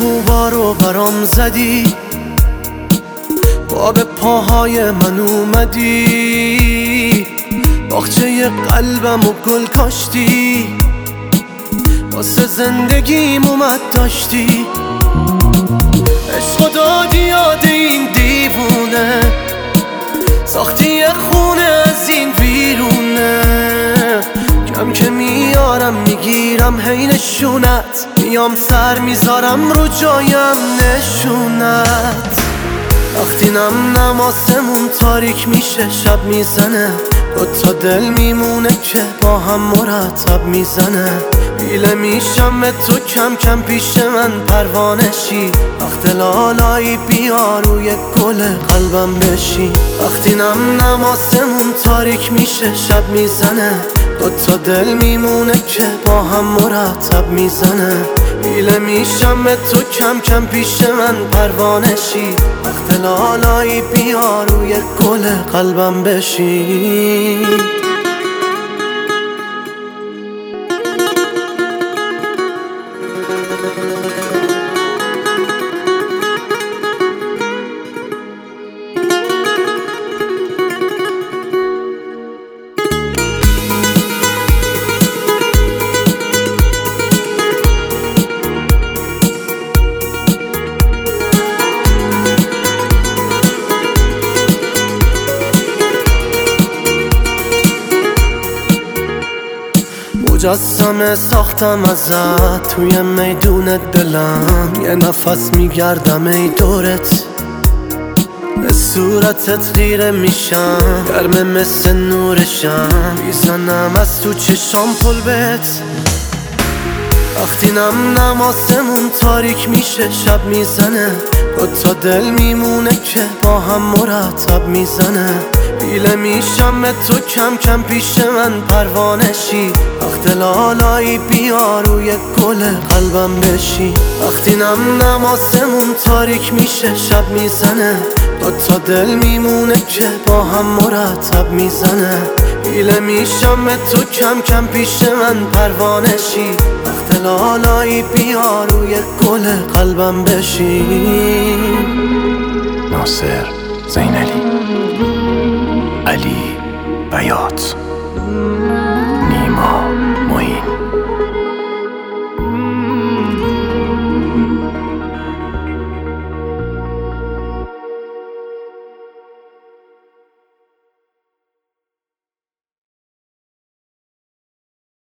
خوبا رو برام زدی، با به پاهای من اومدی، باغچه قلبم و گل کاشتی، واسه زندگیم اومد داشتی. عشق دادی یاد این دیوونه، ساختی خونه از این ویرونه. کم که میارم میگیرم هی نشونت، میام سر میذارم رو جایم نشونت. وقتی نم آسمون تاریک میشه شب میزنه، دوتا دل میمونه که با هم مرتب میزنه. پیله میشم به تو کم کم پیش من پروانشی، وقت لالایی بیا روی گل قلبم بشی. وقتی نم آسمون تاریک میشه شب میزنه، دوتا دل میمونه که با هم مرتب میزنه. پیله میشم به تو کم کم پیش من پروانشی، وقت لالایی بیا روی گل قلبم بشی. مجسمه ساختم ازت توی میدونت بلند، یه نفس میگردم ای دورت، به صورتت خیره میشم، گرمه مثل نورشم، میزنم از تو چشام پل بهت. وقتی نم آسمون تاریک میشه شب میزنه، دوتا دل میمونه که با هم مرتب میزنه. پیله میشم به تو کم کم پیش من پروانشی، وقت لالایی بیا روی گل قلبم بشی. وقتی نم آسمون تاریک میشه شب میزنه، دوتا دل میمونه که با هم مرتب میزنه. پیله میشم به تو کم کم پیش من پروانشی، وقت لالایی بیا روی گل قلبم بشی. ناصر زینلی، علی بیات.